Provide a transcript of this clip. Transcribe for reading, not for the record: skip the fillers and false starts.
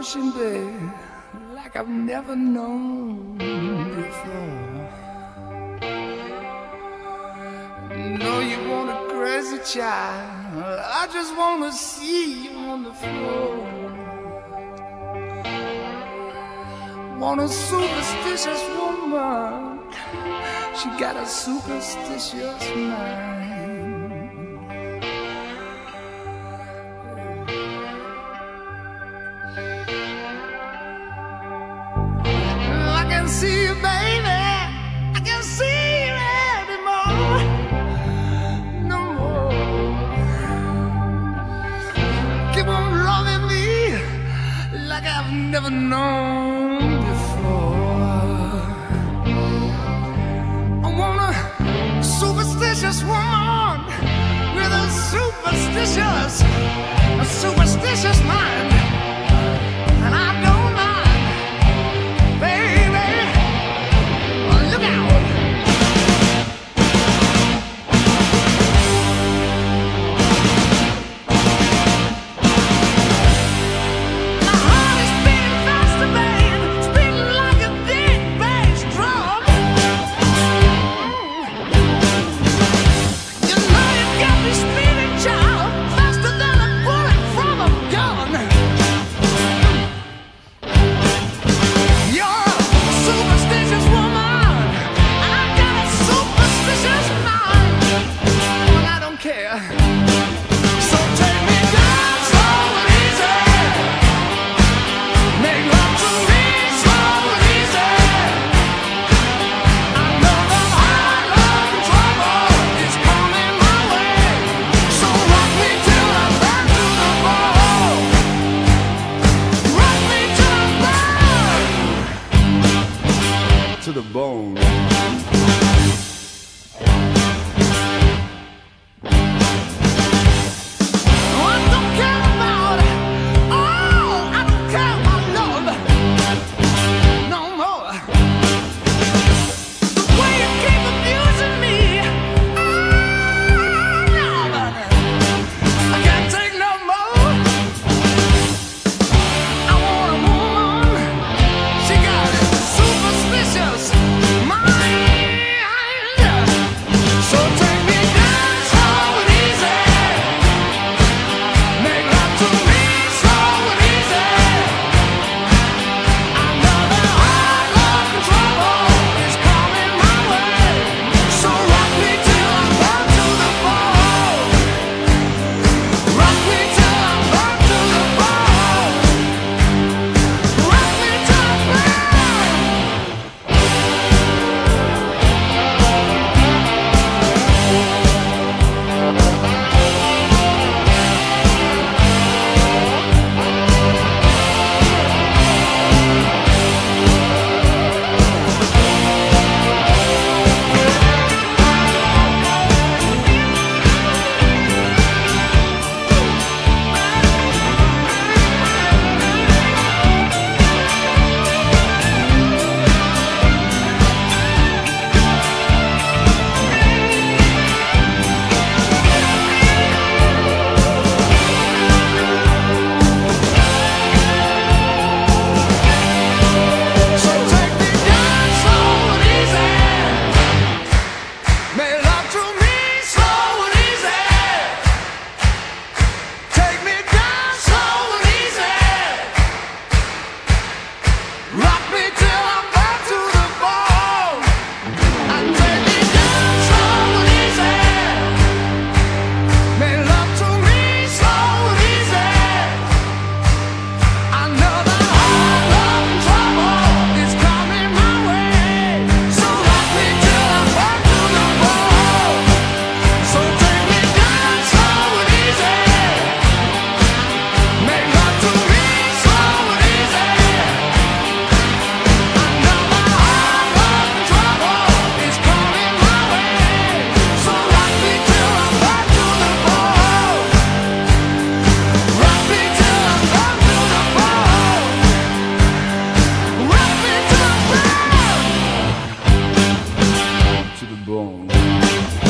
motion, babe, like I've never known before. No, you want a crazy child, I just want to see you on the floor. Want a superstitious woman, she got a superstitious mind. I can see you, baby, I can see you anymore. No more. Keep on loving me like I've never known before. I want a superstitious woman with a superstitious mind. And I don't mind, baby. Look out. My heart is beating faster, babe, beating like a big bass drum. You know you got me speeding, child, faster than a bullet from a gun. You're a superstitious woman, and I got a superstitious mind. Well, I don't care. So take me down slow and easy. Make love to me slow and easy. I know that high love and trouble is coming my way. So rock me till I burn to the bone. Rock me till I burn to the bone. I don't care about it. Oh, I don't care about love no more. The way you keep abusing me, oh, love, I can't take no more. I want a woman, she got a superstitious mind. So take me down slow and easy. Make love to me slow and easy. I know that hard love and trouble is coming my way. So rock me till I burn to the bone. Rock me till I burn to the bone. Rock me till I So take me down slow and easy. Make love to me slow and easy. Take me down slow and easy. Rock me till I burn to the bone. And take me down slow and easy. Make love to me slow and easy. I know that hard love and trouble is coming my way. So rock me till I burn to the bone. So take me down slow and easy. Make love to me slow and easy. I know that hard love and trouble is coming my way. So rock me till I burn to the bone. Rock me till I burn to the bone. Rock me till I burn to the bone.